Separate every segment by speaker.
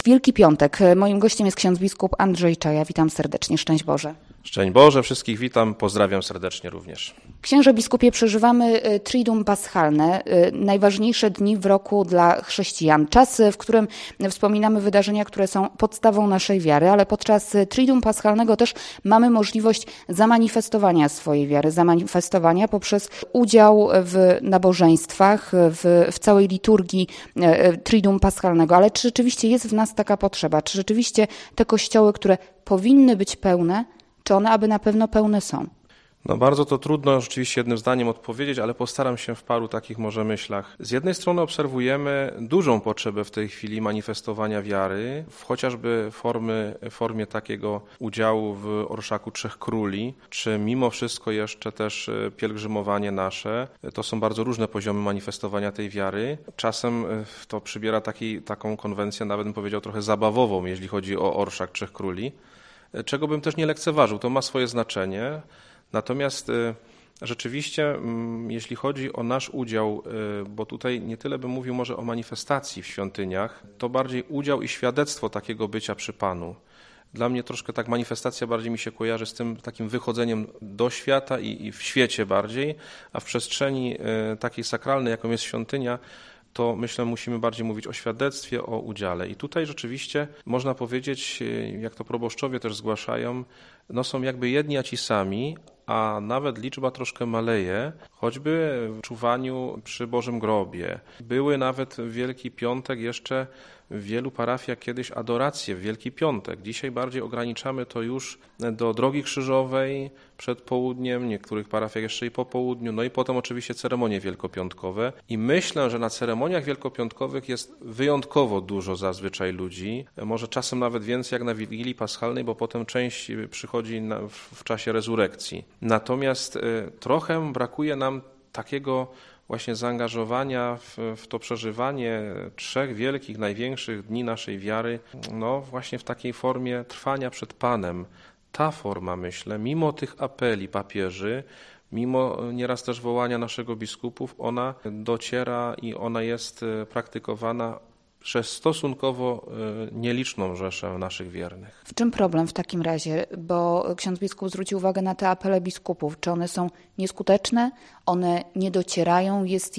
Speaker 1: Wielki Piątek. Moim gościem jest ksiądz biskup Andrzej Czaja. Witam serdecznie. Szczęść Boże.
Speaker 2: Szczęść Boże, wszystkich witam, pozdrawiam serdecznie również.
Speaker 1: Księże biskupie, przeżywamy Triduum Paschalne, najważniejsze dni w roku dla chrześcijan. Czas, w którym wspominamy wydarzenia, które są podstawą naszej wiary, ale podczas Triduum Paschalnego też mamy możliwość zamanifestowania swojej wiary, zamanifestowania poprzez udział w nabożeństwach, w całej liturgii Triduum Paschalnego. Ale czy rzeczywiście jest w nas taka potrzeba? Czy rzeczywiście te kościoły, które powinny być pełne, czy one aby na pewno pełne są?
Speaker 2: No bardzo to trudno rzeczywiście jednym zdaniem odpowiedzieć, ale postaram się w paru takich może myślach. Z jednej strony obserwujemy dużą potrzebę w tej chwili manifestowania wiary, chociażby formie takiego udziału w Orszaku Trzech Króli, czy mimo wszystko jeszcze też pielgrzymowanie nasze. To są bardzo różne poziomy manifestowania tej wiary. Czasem to przybiera taką konwencję, nawet bym powiedział trochę zabawową, jeśli chodzi o Orszak Trzech Króli, czego bym też nie lekceważył. To ma swoje znaczenie. Natomiast rzeczywiście, jeśli chodzi o nasz udział, bo tutaj nie tyle bym mówił może o manifestacji w świątyniach, to bardziej udział i świadectwo takiego bycia przy Panu. Dla mnie troszkę tak manifestacja bardziej mi się kojarzy z tym takim wychodzeniem do świata i w świecie bardziej, a w przestrzeni takiej sakralnej, jaką jest świątynia, to myślę musimy bardziej mówić o świadectwie, o udziale. I tutaj rzeczywiście można powiedzieć, jak to proboszczowie też zgłaszają, no są jakby jedni a ci sami, a nawet liczba troszkę maleje, choćby w czuwaniu przy Bożym Grobie. Były nawet w Wielki Piątek jeszcze w wielu parafiach kiedyś adoracje w Wielki Piątek. Dzisiaj bardziej ograniczamy to już do Drogi Krzyżowej przed południem, w niektórych parafiach jeszcze i po południu, no i potem oczywiście ceremonie wielkopiątkowe. I myślę, że na ceremoniach wielkopiątkowych jest wyjątkowo dużo zazwyczaj ludzi, może czasem nawet więcej jak na Wigilii Paschalnej, bo potem część przychodzi w czasie rezurekcji. Natomiast trochę brakuje nam takiego właśnie zaangażowania w to przeżywanie trzech wielkich, największych dni naszej wiary, no właśnie w takiej formie trwania przed Panem. Ta forma, myślę, mimo tych apeli papieży, mimo nieraz też wołania naszego biskupów, ona dociera i ona jest praktykowana przez stosunkowo nieliczną rzeszę naszych wiernych.
Speaker 1: W czym problem w takim razie? Bo ksiądz biskup zwrócił uwagę na te apele biskupów. Czy one są nieskuteczne? One nie docierają? Jest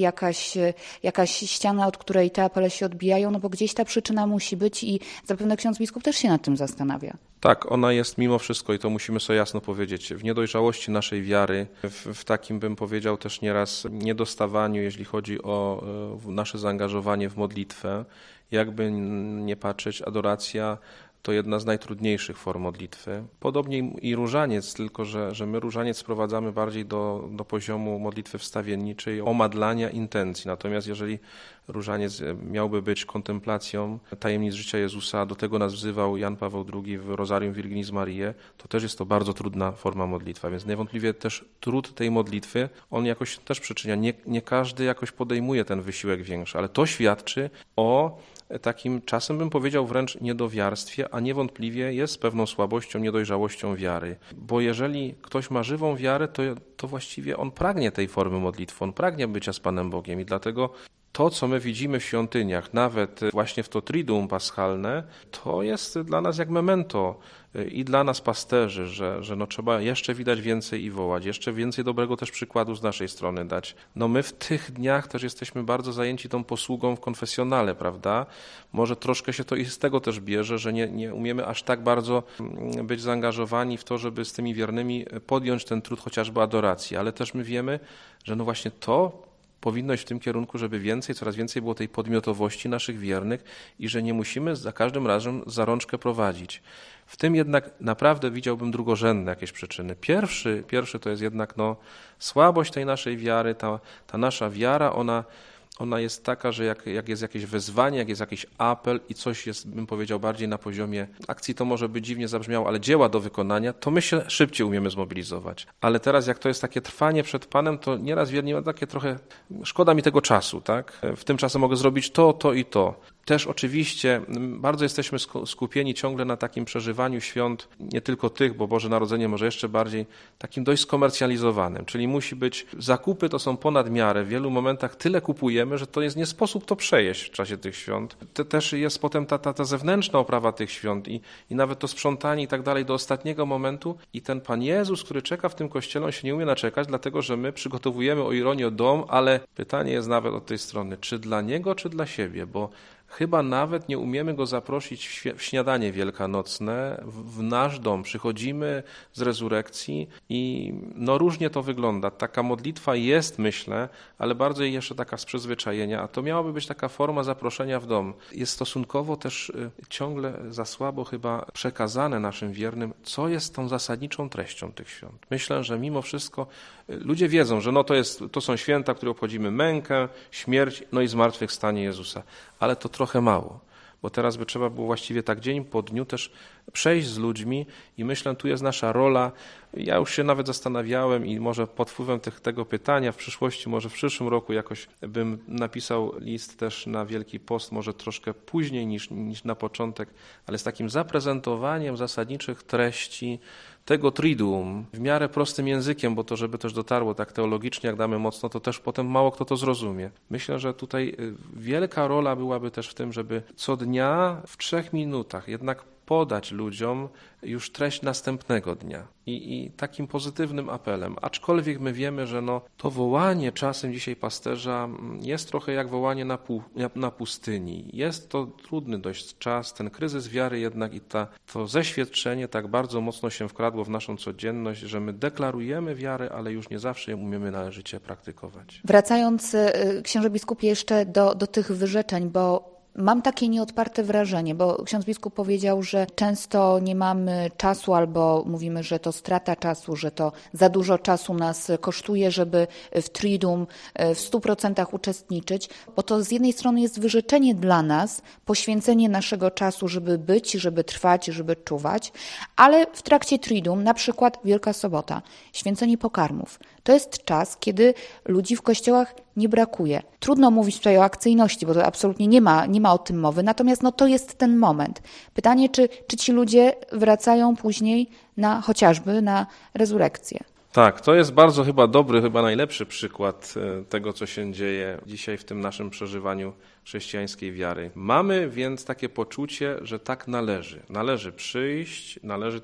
Speaker 1: jakaś ściana, od której te apele się odbijają? No bo gdzieś ta przyczyna musi być i zapewne ksiądz biskup też się nad tym zastanawia.
Speaker 2: Tak, ona jest mimo wszystko i to musimy sobie jasno powiedzieć, w niedojrzałości naszej wiary, w takim bym powiedział też nieraz niedostawaniu, jeśli chodzi o nasze zaangażowanie w modlitwę. Jakby nie patrzeć, adoracja to jedna z najtrudniejszych form modlitwy. Podobnie i różaniec, tylko że my różaniec sprowadzamy bardziej do poziomu modlitwy wstawienniczej, omadlania intencji. Natomiast jeżeli różaniec miałby być kontemplacją tajemnic życia Jezusa, do tego nas wzywał Jan Paweł II w Rosarium Virginis Mariae, to też jest to bardzo trudna forma modlitwa. Więc niewątpliwie też trud tej modlitwy, on jakoś też przyczynia. Nie każdy jakoś podejmuje ten wysiłek większy, ale to świadczy o takim czasem bym powiedział wręcz niedowiarstwie, a niewątpliwie jest pewną słabością, niedojrzałością wiary. Bo jeżeli ktoś ma żywą wiarę, to właściwie on pragnie tej formy modlitwy, on pragnie bycia z Panem Bogiem i dlatego to, co my widzimy w świątyniach, nawet właśnie w to Triduum Paschalne, to jest dla nas jak memento i dla nas pasterzy, że no trzeba jeszcze widać więcej i wołać, jeszcze więcej dobrego też przykładu z naszej strony dać. No my w tych dniach też jesteśmy bardzo zajęci tą posługą w konfesjonale, prawda? Może troszkę się to i z tego też bierze, że nie umiemy aż tak bardzo być zaangażowani w to, żeby z tymi wiernymi podjąć ten trud chociażby adoracji, ale też my wiemy, że no właśnie to powinno iść w tym kierunku, żeby coraz więcej było tej podmiotowości naszych wiernych i że nie musimy za każdym razem za rączkę prowadzić. W tym jednak naprawdę widziałbym drugorzędne jakieś przyczyny. Pierwszy to jest jednak słabość tej naszej wiary, ta nasza wiara, ona jest taka, że jak jest jakieś wezwanie, jak jest jakiś apel i coś jest, bym powiedział, bardziej na poziomie akcji, to może by dziwnie zabrzmiało, ale dzieła do wykonania, to my się szybciej umiemy zmobilizować. Ale teraz jak to jest takie trwanie przed Panem, to nieraz wierni ma takie trochę, szkoda mi tego czasu, tak? W tym czasie mogę zrobić to i to. Też oczywiście bardzo jesteśmy skupieni ciągle na takim przeżywaniu świąt, nie tylko tych, bo Boże Narodzenie może jeszcze bardziej, takim dość skomercjalizowanym, czyli musi być, zakupy to są ponad miarę, w wielu momentach tyle kupujemy, że to jest nie sposób to przejeść w czasie tych świąt. To też jest potem ta zewnętrzna oprawa tych świąt i nawet to sprzątanie i tak dalej do ostatniego momentu i ten Pan Jezus, który czeka w tym kościele, on się nie umie naczekać, dlatego że my przygotowujemy, o ironię, dom, ale pytanie jest nawet od tej strony, czy dla Niego, czy dla siebie, bo chyba nawet nie umiemy Go zaprosić w śniadanie wielkanocne, w nasz dom. Przychodzimy z rezurekcji i różnie to wygląda. Taka modlitwa jest, myślę, ale bardziej jeszcze taka z przyzwyczajenia, a to miałaby być taka forma zaproszenia w dom. Jest stosunkowo też ciągle za słabo chyba przekazane naszym wiernym, co jest tą zasadniczą treścią tych świąt. Myślę, że mimo wszystko ludzie wiedzą, że to są święta, które obchodzimy mękę, śmierć, i zmartwychwstanie Jezusa. Ale to trochę mało, bo teraz by trzeba było właściwie tak dzień po dniu też przejść z ludźmi i myślę, tu jest nasza rola. Ja już się nawet zastanawiałem i może pod wpływem tego pytania w przyszłości, może w przyszłym roku jakoś bym napisał list też na Wielki Post, może troszkę później niż na początek, ale z takim zaprezentowaniem zasadniczych treści tego triduum w miarę prostym językiem, bo to, żeby też dotarło tak teologicznie, jak damy mocno, to też potem mało kto to zrozumie. Myślę, że tutaj wielka rola byłaby też w tym, żeby co dnia w 3 minutach jednak podać ludziom już treść następnego dnia. I takim pozytywnym apelem. Aczkolwiek my wiemy, że to wołanie czasem dzisiaj pasterza jest trochę jak wołanie na pustyni. Jest to trudny dość czas, ten kryzys wiary jednak i to zeświadczenie tak bardzo mocno się wkradło w naszą codzienność, że my deklarujemy wiarę, ale już nie zawsze ją umiemy należycie praktykować.
Speaker 1: Wracając, księże biskupie, jeszcze do tych wyrzeczeń, bo mam takie nieodparte wrażenie, bo ksiądz biskup powiedział, że często nie mamy czasu albo mówimy, że to strata czasu, że to za dużo czasu nas kosztuje, żeby w Triduum w 100% uczestniczyć, bo to z jednej strony jest wyrzeczenie dla nas, poświęcenie naszego czasu, żeby być, żeby trwać, żeby czuwać, ale w trakcie Triduum, na przykład Wielka Sobota, święcenie pokarmów, to jest czas, kiedy ludzi w kościołach nie brakuje. Trudno mówić tutaj o akcyjności, bo to absolutnie nie ma o tym mowy, natomiast to jest ten moment. Pytanie, czy ci ludzie wracają później chociażby na rezurekcję.
Speaker 2: Tak, to jest bardzo chyba dobry, chyba najlepszy przykład tego, co się dzieje dzisiaj w tym naszym przeżywaniu chrześcijańskiej wiary. Mamy więc takie poczucie, że tak należy. Należy przyjść, należy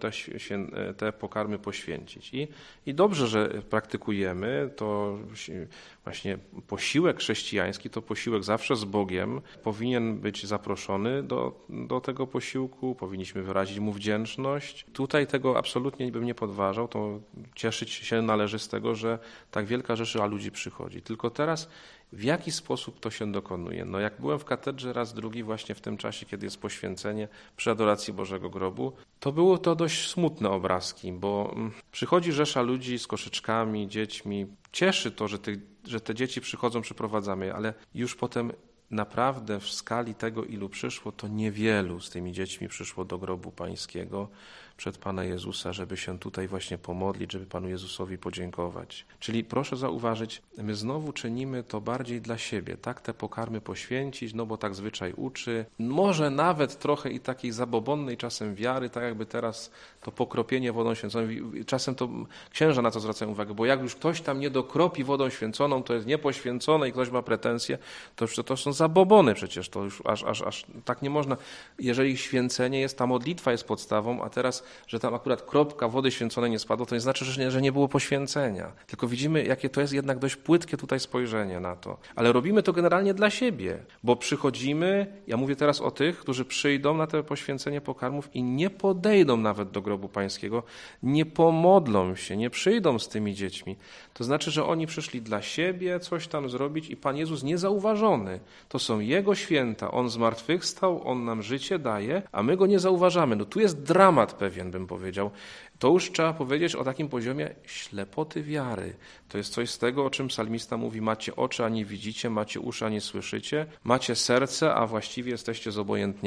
Speaker 2: te pokarmy poświęcić. I dobrze, że praktykujemy to właśnie posiłek chrześcijański, to posiłek zawsze z Bogiem, powinien być zaproszony do tego posiłku, powinniśmy wyrazić Mu wdzięczność. Tutaj tego absolutnie bym nie podważał, to cieszyć się należy z tego, że tak wielka rzesza ludzi przychodzi. Tylko teraz w jaki sposób to się dokonuje? Jak byłem w katedrze raz drugi właśnie w tym czasie, kiedy jest poświęcenie przy adoracji Bożego Grobu, to było to dość smutne obrazki, bo przychodzi rzesza ludzi z koszyczkami, dziećmi. Cieszy to, że te dzieci przychodzą, przyprowadzamy, ale już potem naprawdę w skali tego, ilu przyszło, to niewielu z tymi dziećmi przyszło do grobu pańskiego przed Pana Jezusa, żeby się tutaj właśnie pomodlić, żeby Panu Jezusowi podziękować. Czyli proszę zauważyć, my znowu czynimy to bardziej dla siebie, tak te pokarmy poświęcić, bo tak zwyczaj uczy. Może nawet trochę i takiej zabobonnej czasem wiary, tak jakby teraz to pokropienie wodą święconą. Czasem to księża na to zwracają uwagę, bo jak już ktoś tam nie dokropi wodą święconą, to jest niepoświęcone i ktoś ma pretensje, to są zabobony przecież, to już aż tak nie można. Jeżeli święcenie jest, ta modlitwa jest podstawą, a teraz, że tam akurat kropka wody święconej nie spadła, to nie znaczy, że nie było poświęcenia. Tylko widzimy, jakie to jest jednak dość płytkie tutaj spojrzenie na to. Ale robimy to generalnie dla siebie, bo przychodzimy, ja mówię teraz o tych, którzy przyjdą na to poświęcenie pokarmów i nie podejdą nawet do grobu pańskiego, nie pomodlą się, nie przyjdą z tymi dziećmi. To znaczy, że oni przyszli dla siebie coś tam zrobić i Pan Jezus niezauważony. To są Jego święta. On zmartwychwstał, On nam życie daje, a my Go nie zauważamy. Tu jest dramat pewien, bym powiedział. To już trzeba powiedzieć o takim poziomie ślepoty wiary. To jest coś z tego, o czym psalmista mówi: macie oczy, a nie widzicie, macie uszy, a nie słyszycie, macie serce, a właściwie jesteście zobojętniali.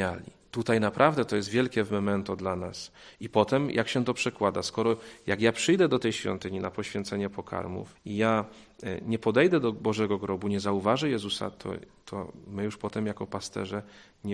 Speaker 2: Tutaj naprawdę to jest wielkie memento dla nas. I potem, jak się to przekłada, jak ja przyjdę do tej świątyni na poświęcenie pokarmów i ja nie podejdę do Bożego grobu, nie zauważę Jezusa, to my już potem jako pasterze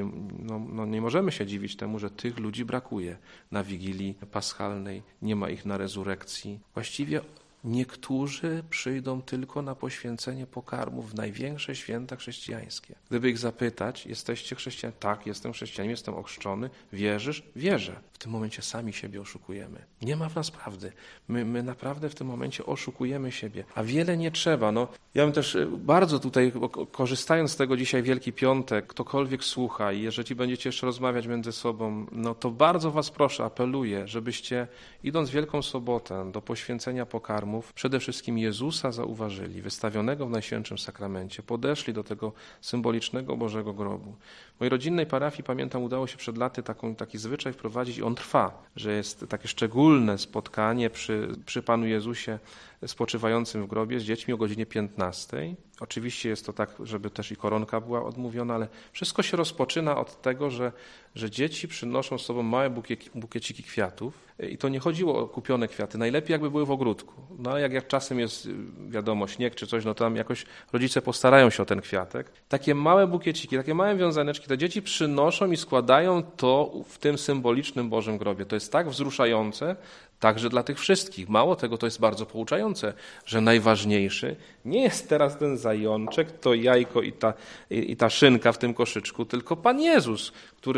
Speaker 2: nie możemy się dziwić temu, że tych ludzi brakuje na Wigilii Paschalnej, nie ma ich na rezurekcji. Właściwie niektórzy przyjdą tylko na poświęcenie pokarmów w największe święta chrześcijańskie. Gdyby ich zapytać, jesteście chrześcijanami? Tak, jestem chrześcijaninem, jestem ochrzczony. Wierzysz? Wierzę. W tym momencie sami siebie oszukujemy. Nie ma w nas prawdy. My naprawdę w tym momencie oszukujemy siebie. A wiele nie trzeba. Ja bym też bardzo tutaj, korzystając z tego dzisiaj Wielki Piątek, ktokolwiek słucha i jeżeli będziecie jeszcze rozmawiać między sobą, to bardzo was proszę, apeluję, żebyście idąc w Wielką Sobotę do poświęcenia pokarmów, przede wszystkim Jezusa zauważyli, wystawionego w Najświętszym Sakramencie, podeszli do tego symbolicznego Bożego grobu. W mojej rodzinnej parafii, pamiętam, udało się przed laty taki zwyczaj wprowadzić i on trwa, że jest takie szczególne spotkanie przy Panu Jezusie spoczywającym w grobie z dziećmi o godzinie 15. Oczywiście jest to tak, żeby też i koronka była odmówiona, ale wszystko się rozpoczyna od tego, że dzieci przynoszą z sobą małe bukieciki kwiatów i to nie chodziło o kupione kwiaty. Najlepiej jakby były w ogródku. No jak czasem jest, wiadomo, śnieg czy coś, to tam jakoś rodzice postarają się o ten kwiatek. Takie małe bukieciki, takie małe wiązaneczki, te dzieci przynoszą i składają to w tym symbolicznym Bożym grobie. To jest tak wzruszające, także dla tych wszystkich. Mało tego, to jest bardzo pouczające, że najważniejszy nie jest teraz ten zajączek, to jajko i ta szynka w tym koszyczku, tylko Pan Jezus,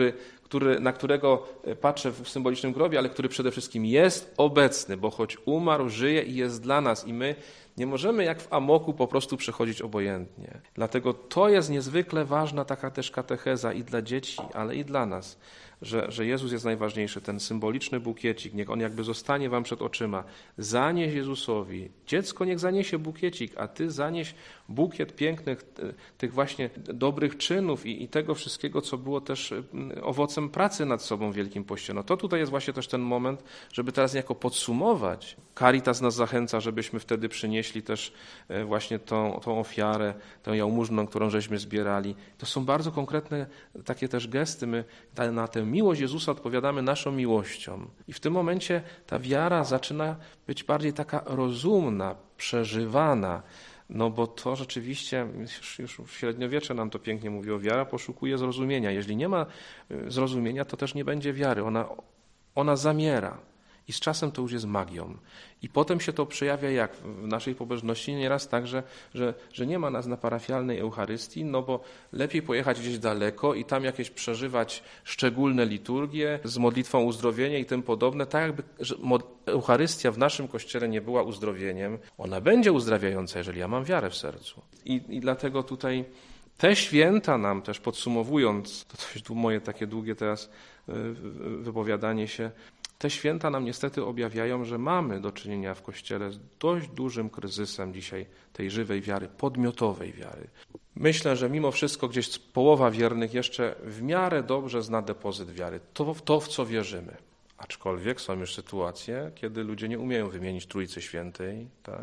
Speaker 2: na którego patrzę w symbolicznym grobie, ale który przede wszystkim jest obecny, bo choć umarł, żyje i jest dla nas i my nie możemy jak w amoku po prostu przechodzić obojętnie. Dlatego to jest niezwykle ważna taka też katecheza i dla dzieci, ale i dla nas, że Jezus jest najważniejszy, ten symboliczny bukiecik, niech on jakby zostanie wam przed oczyma. Zanieś Jezusowi. Dziecko niech zaniesie bukiecik, a ty zanieś bukiet pięknych, tych właśnie dobrych czynów i tego wszystkiego, co było też owocem pracy nad sobą w Wielkim Poście. To tutaj jest właśnie też ten moment, żeby teraz niejako podsumować. Caritas nas zachęca, żebyśmy wtedy przynieśli też właśnie tą ofiarę, tę jałmużnę, którą żeśmy zbierali. To są bardzo konkretne takie też gesty. My na tę miłość Jezusa odpowiadamy naszą miłością. I w tym momencie ta wiara zaczyna być bardziej taka rozumna, przeżywana, bo to rzeczywiście, już w średniowiecze nam to pięknie mówiło, wiara poszukuje zrozumienia. Jeżeli nie ma zrozumienia, to też nie będzie wiary. Ona zamiera. I z czasem to już jest magią. I potem się to przejawia jak w naszej pobożności nieraz tak, że nie ma nas na parafialnej Eucharystii, bo lepiej pojechać gdzieś daleko i tam jakieś przeżywać szczególne liturgie z modlitwą uzdrowienia i tym podobne. Tak jakby Eucharystia w naszym Kościele nie była uzdrowieniem. Ona będzie uzdrawiająca, jeżeli ja mam wiarę w sercu. I dlatego tutaj te święta nam też podsumowując, to jest moje takie długie teraz wypowiadanie się, te święta nam niestety objawiają, że mamy do czynienia w Kościele z dość dużym kryzysem dzisiaj tej żywej wiary, podmiotowej wiary. Myślę, że mimo wszystko gdzieś połowa wiernych jeszcze w miarę dobrze zna depozyt wiary, to w co wierzymy. Aczkolwiek są już sytuacje, kiedy ludzie nie umieją wymienić Trójcy Świętej, tak?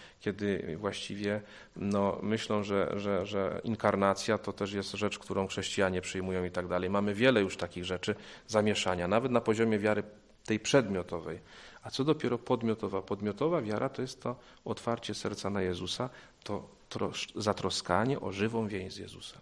Speaker 2: Kiedy właściwie myślą, że inkarnacja to też jest rzecz, którą chrześcijanie przyjmują i tak dalej. Mamy wiele już takich rzeczy zamieszania, nawet na poziomie wiary tej przedmiotowej. A co dopiero podmiotowa? Podmiotowa wiara to jest to otwarcie serca na Jezusa, to zatroskanie o żywą więź z Jezusem.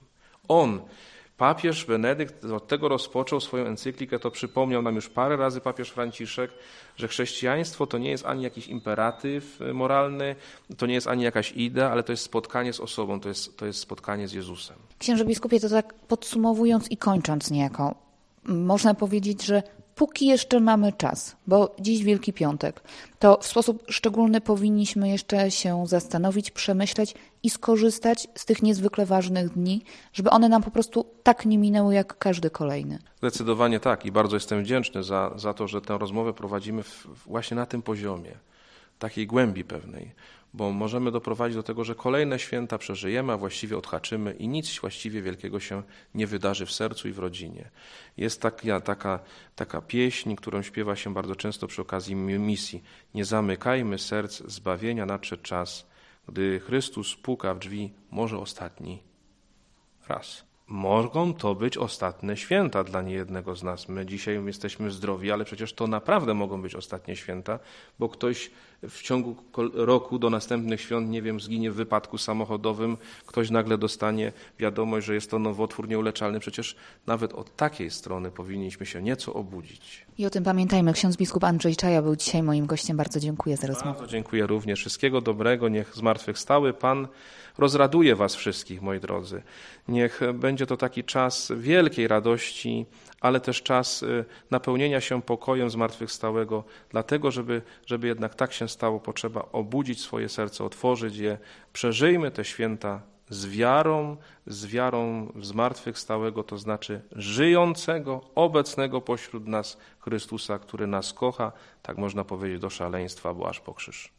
Speaker 2: Papież Benedykt od tego rozpoczął swoją encyklikę, to przypomniał nam już parę razy papież Franciszek, że chrześcijaństwo to nie jest ani jakiś imperatyw moralny, to nie jest ani jakaś idea, ale to jest spotkanie z osobą, to jest spotkanie z Jezusem.
Speaker 1: Księże biskupie, to tak podsumowując i kończąc niejako, można powiedzieć, że póki jeszcze mamy czas, bo dziś Wielki Piątek, to w sposób szczególny powinniśmy jeszcze się zastanowić, przemyśleć i skorzystać z tych niezwykle ważnych dni, żeby one nam po prostu tak nie minęły jak każdy kolejny.
Speaker 2: Zdecydowanie tak i bardzo jestem wdzięczny za to, że tę rozmowę prowadzimy właśnie na tym poziomie, takiej głębi pewnej, bo możemy doprowadzić do tego, że kolejne święta przeżyjemy, a właściwie odhaczymy i nic właściwie wielkiego się nie wydarzy w sercu i w rodzinie. Jest taka pieśń, którą śpiewa się bardzo często przy okazji misji. Nie zamykajmy serc zbawienia, nadszedł czas, gdy Chrystus puka w drzwi, może ostatni raz. mogą to być ostatnie święta dla niejednego z nas. My dzisiaj jesteśmy zdrowi, ale przecież to naprawdę mogą być ostatnie święta, bo ktoś w ciągu roku do następnych świąt, nie wiem, zginie w wypadku samochodowym, ktoś nagle dostanie wiadomość, że jest to nowotwór nieuleczalny. Przecież nawet od takiej strony powinniśmy się nieco obudzić.
Speaker 1: I o tym pamiętajmy. Ksiądz biskup Andrzej Czaja był dzisiaj moim gościem. Bardzo dziękuję za rozmowę.
Speaker 2: Bardzo dziękuję również. Wszystkiego dobrego. Niech zmartwychwstały Pan rozraduje was wszystkich, moi drodzy. Niech będzie to taki czas wielkiej radości, ale też czas napełnienia się pokojem zmartwychwstałego, dlatego, żeby jednak tak się stało, potrzeba obudzić swoje serce, otworzyć je. Przeżyjmy te święta z wiarą w zmartwychwstałego, to znaczy żyjącego, obecnego pośród nas Chrystusa, który nas kocha, tak można powiedzieć, do szaleństwa, bo aż po krzyż.